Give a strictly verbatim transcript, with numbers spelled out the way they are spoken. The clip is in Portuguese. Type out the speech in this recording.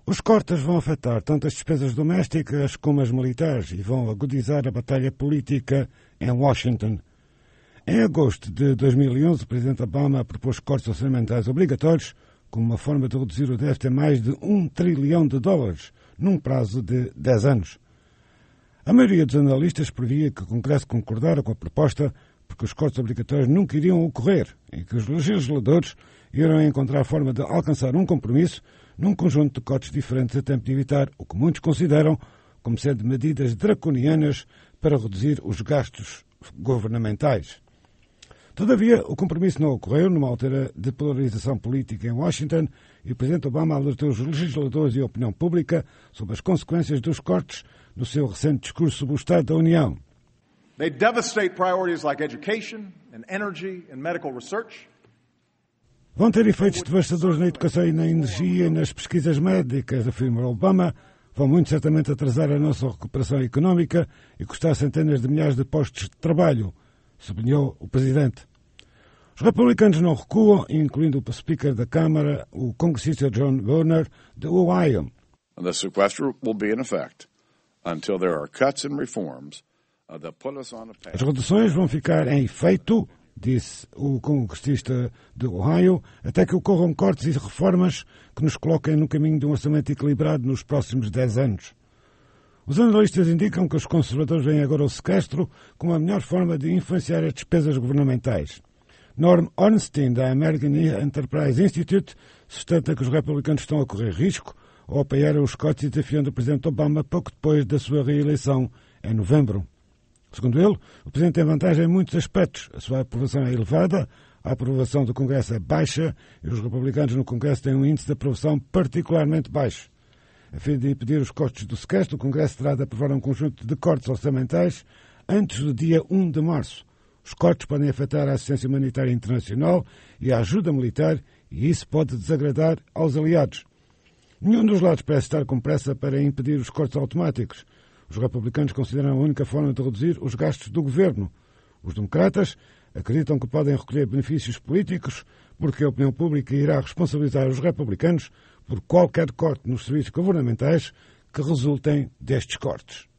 Os cortes vão afetar tanto as despesas domésticas como as militares e vão agudizar a batalha política em Washington. Em agosto de dois mil e onze, o presidente Obama propôs cortes orçamentais obrigatórios como uma forma de reduzir o déficit a mais de um trilhão de dólares, num prazo de dez anos. A maioria dos analistas previa que o Congresso concordara com a proposta porque os cortes obrigatórios nunca iriam ocorrer e que os legisladores iriam encontrar a forma de alcançar um compromisso num conjunto de cortes diferentes a tempo de evitar o que muitos consideram como sendo medidas draconianas para reduzir os gastos governamentais. Todavia, o compromisso não ocorreu numa altura de polarização política em Washington e o presidente Obama alertou os legisladores e a opinião pública sobre as consequências dos cortes no seu recente discurso sobre o Estado da União. They devastate priorities like education and energy and medical research. Vão ter efeitos devastadores na educação e na energia e nas pesquisas médicas, afirmou Obama. Vão muito certamente atrasar a nossa recuperação económica e custar centenas de milhares de postos de trabalho, sublinhou o presidente. Os republicanos não recuam, incluindo o speaker da Câmara, o congressista John Boehner, de Ohio. The sequester will be in effect until there are cuts and reforms that put us on a path. As reduções vão ficar em efeito, disse o congressista de Ohio, até que ocorram cortes e reformas que nos coloquem no caminho de um orçamento equilibrado nos próximos dez anos. Os analistas indicam que os conservadores veem agora o sequestro como a melhor forma de influenciar as despesas governamentais. Norm Ornstein, da American Enterprise Institute, sustenta que os republicanos estão a correr risco ao apoiar os cortes e desafiando o presidente Obama pouco depois da sua reeleição em novembro. Segundo ele, o presidente tem vantagem em muitos aspectos. A sua aprovação é elevada, a aprovação do Congresso é baixa e os republicanos no Congresso têm um índice de aprovação particularmente baixo. A fim de impedir os cortes do sequestro, o Congresso terá de aprovar um conjunto de cortes orçamentais antes do dia um de março. Os cortes podem afetar a assistência humanitária internacional e a ajuda militar e isso pode desagradar aos aliados. Nenhum dos lados parece estar com pressa para impedir os cortes automáticos. Os republicanos consideram a única forma de reduzir os gastos do governo. Os democratas acreditam que podem recolher benefícios políticos porque a opinião pública irá responsabilizar os republicanos por qualquer corte nos serviços governamentais que resultem destes cortes.